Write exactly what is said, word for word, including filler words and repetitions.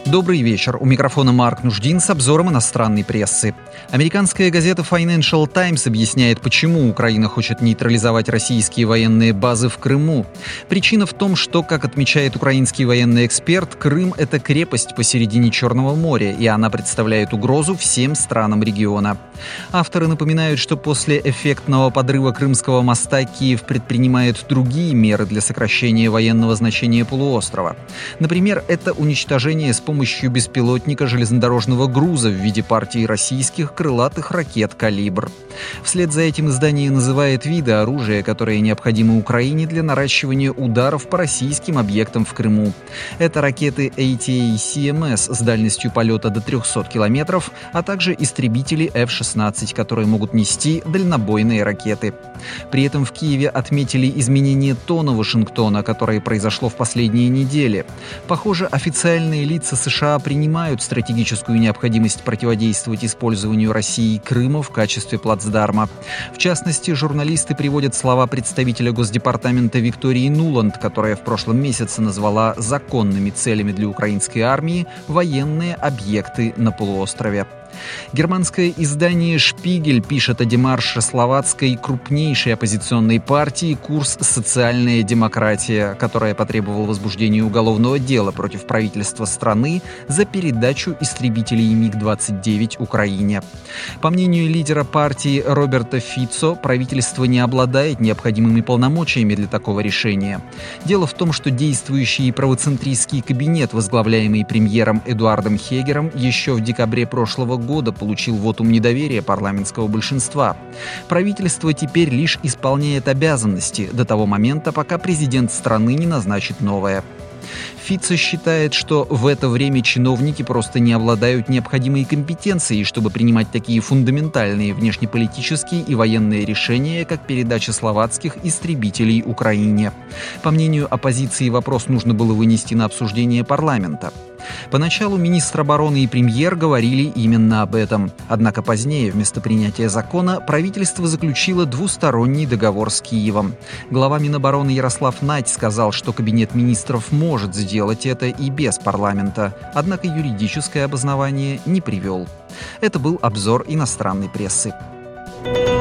Добрый вечер. У микрофона Марк Нуждин с обзором иностранной прессы. Американская газета Financial Times объясняет, почему Украина хочет нейтрализовать российские военные базы в Крыму. Причина в том, что, как отмечает украинский военный эксперт, Крым – это крепость посередине Черного моря, и она представляет угрозу всем странам региона. Авторы напоминают, что после эффектного подрыва Крымского моста Киев предпринимает другие меры для сокращения военного значения полуострова. Например, это уничтожение с помощью помощью беспилотника железнодорожного груза в виде партии российских крылатых ракет «Калибр». Вслед за этим издание называет виды оружия, которые необходимы Украине для наращивания ударов по российским объектам в Крыму. Это ракеты эй ти эй си эм эс с дальностью полета до трехсот километров, а также истребители эф шестнадцать, которые могут нести дальнобойные ракеты. При этом в Киеве отметили изменение тона Вашингтона, которое произошло в последние недели. Похоже, официальные лица США принимают стратегическую необходимость противодействовать использованию России Крыма в качестве плацдарма. В частности, журналисты приводят слова представителя Госдепартамента Виктории Нуланд, которая в прошлом месяце назвала законными целями для украинской армии военные объекты на полуострове. Германское издание «Шпигель» пишет о демарше словацкой крупнейшей оппозиционной партии «Курс социальная демократия», которая потребовала возбуждения уголовного дела против правительства страны за передачу истребителей миг двадцать девять Украине. По мнению лидера партии Роберта Фицо, правительство не обладает необходимыми полномочиями для такого решения. Дело в том, что действующий правоцентристский кабинет, возглавляемый премьером Эдуардом Хегером, еще в декабре прошлого года года получил вотум недоверия парламентского большинства. Правительство теперь лишь исполняет обязанности до того момента, пока президент страны не назначит новое. Фицо считает, что в это время чиновники просто не обладают необходимой компетенцией, чтобы принимать такие фундаментальные внешнеполитические и военные решения, как передача словацких истребителей Украине. По мнению оппозиции, вопрос нужно было вынести на обсуждение парламента. Поначалу министр обороны и премьер говорили именно об этом. Однако позднее, вместо принятия закона, правительство заключило двусторонний договор с Киевом. Глава Минобороны Ярослав Надь сказал, что кабинет министров может сделать это и без парламента, однако юридическое обоснование не привел. Это был обзор иностранной прессы.